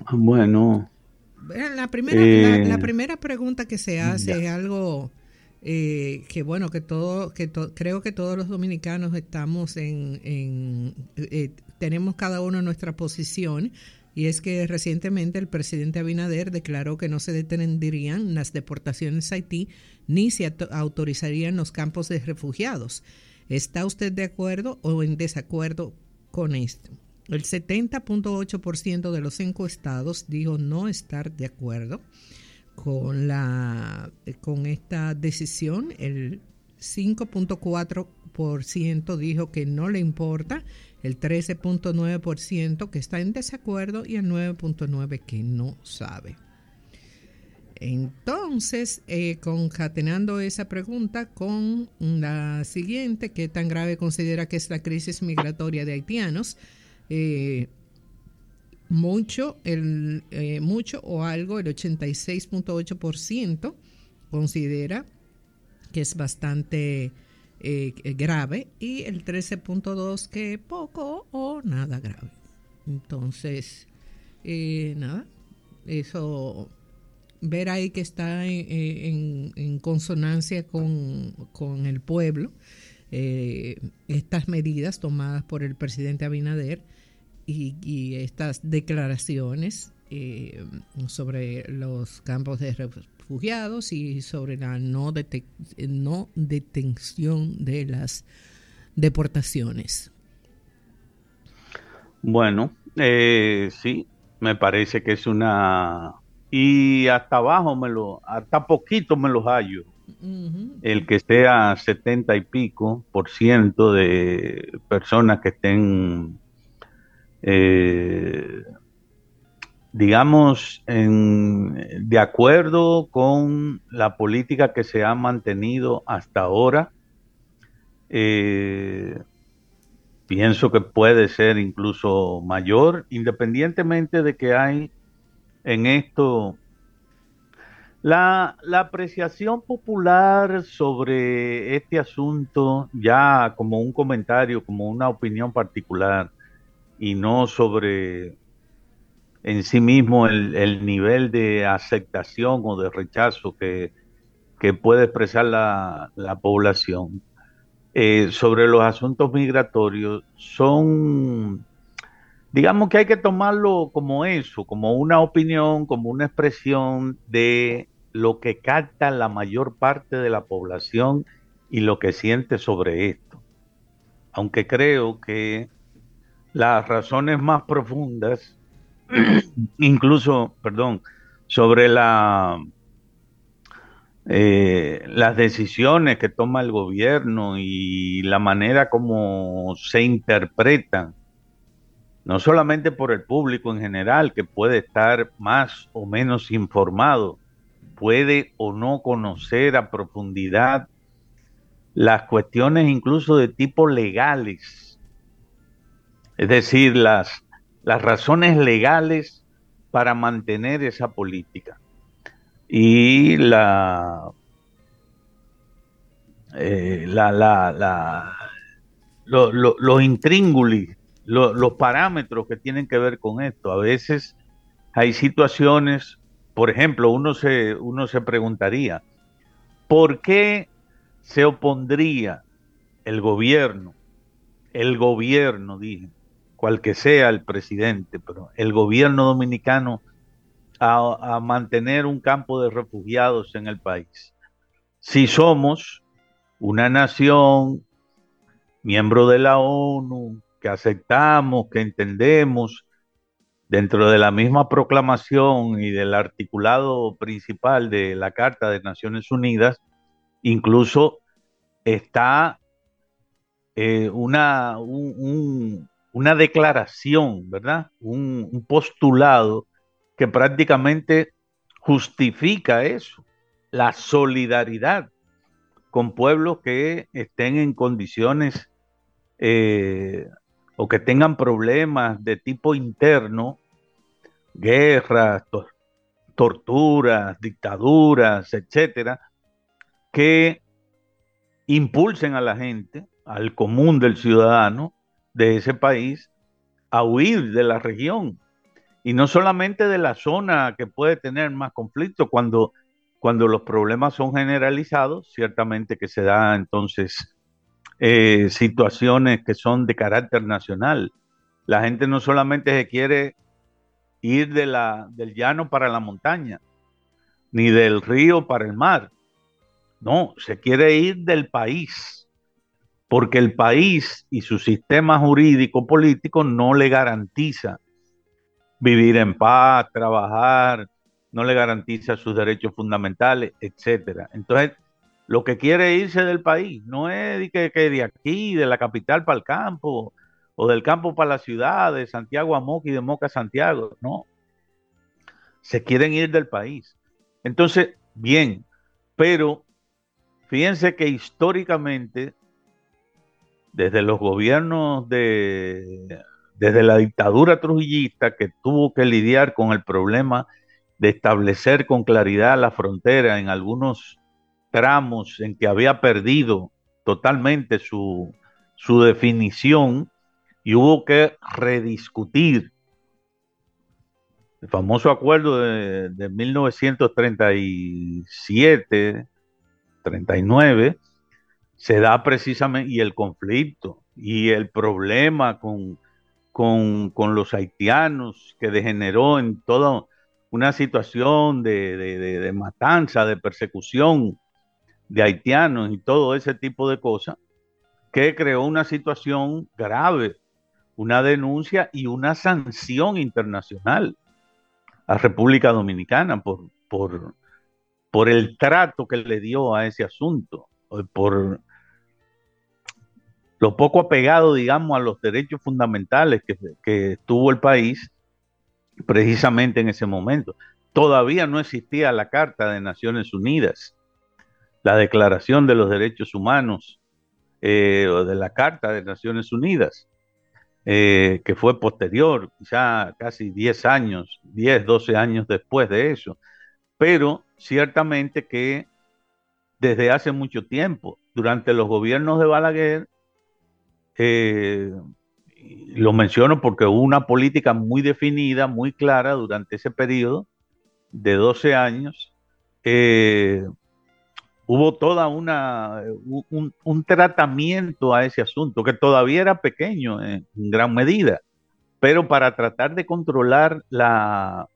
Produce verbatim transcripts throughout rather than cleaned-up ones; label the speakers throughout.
Speaker 1: Bueno,
Speaker 2: Bueno, La primera, la, la
Speaker 1: eh,
Speaker 2: primera pregunta que se hace
Speaker 1: ya.
Speaker 2: es algo eh, que bueno, que todo, que to- creo que todos los dominicanos estamos en, en eh, tenemos cada uno nuestra posición, y es que recientemente el presidente Abinader declaró que no se detendrían las deportaciones a Haití ni se auto- autorizarían los campos de refugiados. ¿Está usted de acuerdo o en desacuerdo con esto? El setenta punto ocho por ciento de los encuestados dijo no estar de acuerdo con, la, con esta decisión. El cinco punto cuatro por ciento dijo que no le importa, el trece punto nueve por ciento que está en desacuerdo y el nueve punto nueve por ciento que no sabe. Entonces, eh, concatenando esa pregunta con la siguiente, ¿qué tan grave considera que es la crisis migratoria de haitianos? Eh, mucho, el, eh, mucho o algo, el ochenta y seis punto ocho por ciento considera que es bastante eh, grave, y el trece punto dos por ciento que poco o nada grave. Entonces, eh, nada, eso, ver ahí que está en, en, en consonancia con, con el pueblo, eh, estas medidas tomadas por el presidente Abinader y, y estas declaraciones eh, sobre los campos de refugiados y sobre la no, dete no detención de las deportaciones.
Speaker 1: Bueno, eh, sí, me parece que es una... Y hasta abajo me lo, hasta poquito me los hallo.
Speaker 2: Uh -huh.
Speaker 1: El que sea setenta y pico por ciento de personas que estén, eh, digamos, en, de acuerdo con la política que se ha mantenido hasta ahora. Eh, Pienso que puede ser incluso mayor, independientemente de que hay en esto la, la apreciación popular sobre este asunto, ya como un comentario, como una opinión particular, y no sobre en sí mismo el, el nivel de aceptación o de rechazo que, que puede expresar la, la población. Eh, sobre los asuntos migratorios son, digamos que hay que tomarlo como eso, como una opinión, como una expresión de lo que capta la mayor parte de la población y lo que siente sobre esto. Aunque creo que las razones más profundas, incluso, perdón, sobre la, eh, las decisiones que toma el gobierno y la manera como se interpretan, no solamente por el público en general, que puede estar más o menos informado, puede o no conocer a profundidad las cuestiones incluso de tipo legales, es decir, las, las razones legales para mantener esa política. Y la, eh, la, la, la, lo, lo, los intríngulis, lo, los parámetros que tienen que ver con esto. A veces hay situaciones, por ejemplo, uno se, uno se preguntaría, ¿por qué se opondría el gobierno, el gobierno, dije, cual que sea el presidente, pero el gobierno dominicano a, a mantener un campo de refugiados en el país? Si somos una nación, miembro de la ONU, que aceptamos, que entendemos, dentro de la misma proclamación y del articulado principal de la Carta de Naciones Unidas, incluso está eh, una, un, un, una declaración, ¿verdad? Un, un postulado que prácticamente justifica eso, la solidaridad con pueblos que estén en condiciones eh, o que tengan problemas de tipo interno, guerras, to torturas, dictaduras, etcétera, que impulsen a la gente, al común del ciudadano de ese país, a huir de la región. y no solamente de la zona que puede tener más conflicto, cuando, cuando los problemas son generalizados, ciertamente que se da entonces eh, situaciones que son de carácter nacional. La gente no solamente se quiere ir de la, del llano para la montaña, ni del río para el mar, no, se quiere ir del país, porque el país y su sistema jurídico político no le garantiza vivir en paz, trabajar, no le garantiza sus derechos fundamentales, etcétera. Entonces, lo que quiere irse del país no es de que, que de aquí, de la capital para el campo, o del campo para la ciudad, de Santiago a Moca y de Moca a Santiago, no, se quieren ir del país. Entonces, bien, pero fíjense que históricamente, desde los gobiernos de, desde la dictadura trujillista, que tuvo que lidiar con el problema de establecer con claridad la frontera en algunos tramos en que había perdido totalmente su, su definición, y hubo que rediscutir el famoso acuerdo de, de mil novecientos treinta y siete, treinta y nueve, se da precisamente, y el conflicto y el problema con, con, con los haitianos, que degeneró en toda una situación de, de, de, de matanza, de persecución de haitianos y todo ese tipo de cosas, que creó una situación grave, una denuncia y una sanción internacional a República Dominicana por, por, por el trato que le dio a ese asunto, por lo poco apegado, digamos, a los derechos fundamentales que, que tuvo el país precisamente en ese momento. Todavía no existía la Carta de Naciones Unidas, la Declaración de los Derechos Humanos, eh, o de la Carta de Naciones Unidas, eh, que fue posterior, ya casi diez años, diez, doce años después de eso. Pero ciertamente que desde hace mucho tiempo, durante los gobiernos de Balaguer, eh, lo menciono porque hubo una política muy definida, muy clara durante ese periodo de doce años. Eh, hubo toda una un, un, tratamiento a ese asunto que todavía era pequeño en, en gran medida, pero para tratar de controlar la,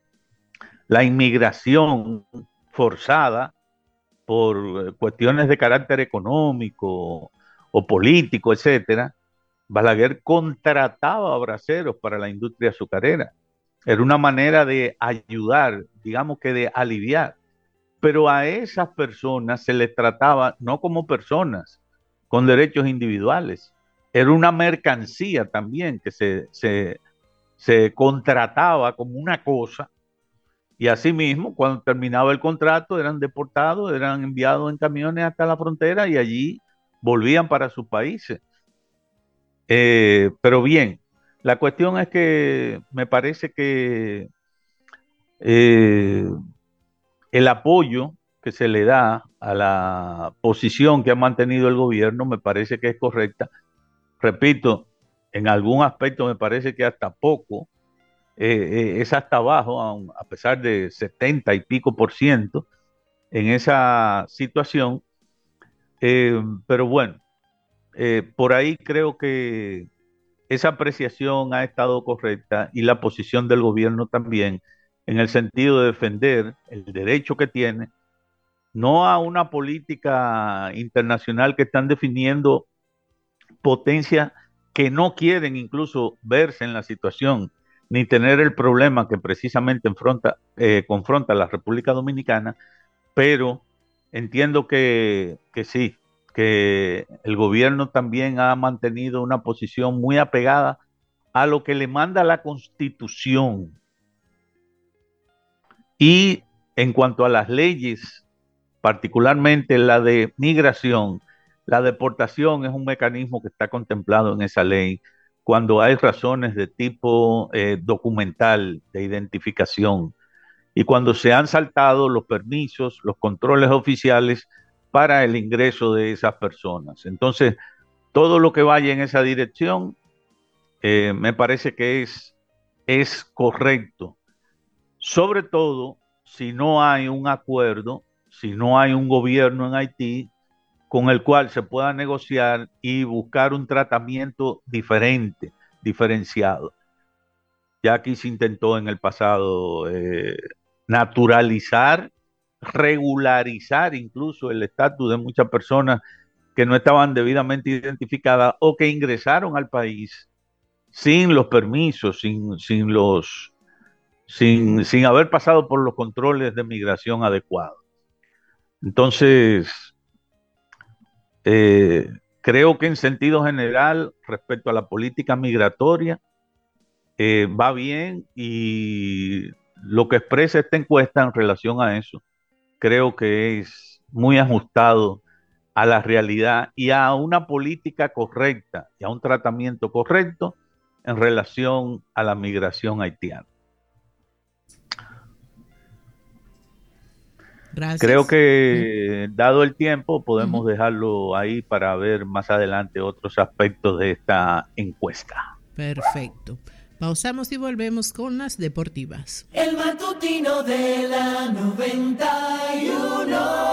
Speaker 1: la inmigración forzada por cuestiones de carácter económico o político, etcétera. Balaguer contrataba a braceros para la industria azucarera. Era una manera de ayudar, digamos que de aliviar. Pero a esas personas se les trataba no como personas con derechos individuales. Era una mercancía también que se, se, se contrataba como una cosa, y asimismo, cuando terminaba el contrato, eran deportados, eran enviados en camiones hasta la frontera y allí volvían para sus países. Eh, pero bien, la cuestión es que me parece que eh, el apoyo que se le da a la posición que ha mantenido el gobierno me parece que es correcta. Repito, en algún aspecto me parece que hasta poco, eh, eh, es hasta abajo, a, a pesar de setenta y pico por ciento en esa situación. Eh, pero bueno, eh, por ahí creo que esa apreciación ha estado correcta, y la posición del gobierno también, en el sentido de defender el derecho que tiene, no a una política internacional que están definiendo potencias que no quieren incluso verse en la situación, ni tener el problema que precisamente enfrenta, eh, confronta la República Dominicana, pero entiendo que, que sí, que el gobierno también ha mantenido una posición muy apegada a lo que le manda la Constitución. Y en cuanto a las leyes, particularmente la de migración, la deportación es un mecanismo que está contemplado en esa ley cuando hay razones de tipo eh, documental, de identificación, y cuando se han saltado los permisos, los controles oficiales para el ingreso de esas personas. Entonces, todo lo que vaya en esa dirección, eh, me parece que es es correcto, sobre todo si no hay un acuerdo, si no hay un gobierno en Haití con el cual se pueda negociar y buscar un tratamiento diferente, diferenciado. Ya aquí se intentó en el pasado eh, naturalizar, regularizar incluso el estatus de muchas personas que no estaban debidamente identificadas o que ingresaron al país sin los permisos, sin, sin los, sin, sin haber pasado por los controles de migración adecuados. Entonces, eh, creo que en sentido general, respecto a la política migratoria, eh, va bien y lo que expresa esta encuesta en relación a eso, creo que es muy ajustado a la realidad y a una política correcta y a un tratamiento correcto en relación a la migración haitiana. Creo
Speaker 2: Gracias.
Speaker 1: que dado el tiempo
Speaker 2: Uh-huh.
Speaker 1: podemos dejarlo ahí para ver más adelante otros aspectos de esta encuesta.
Speaker 2: Perfecto. Pausamos y volvemos con las deportivas.
Speaker 3: El matutino de la noventa y uno.